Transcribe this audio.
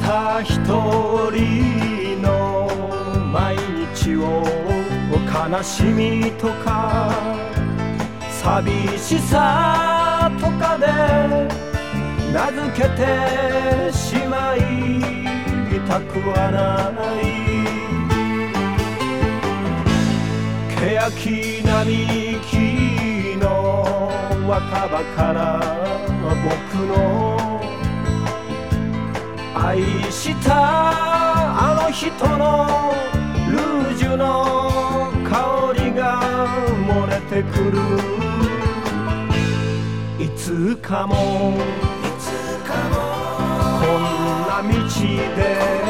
た一人の毎日を悲しみとか寂しさとかで名付けてしまいたくはない欅並木の若葉から僕の愛したあの人のルージュの香りが漏れてくるいつかもこんな道で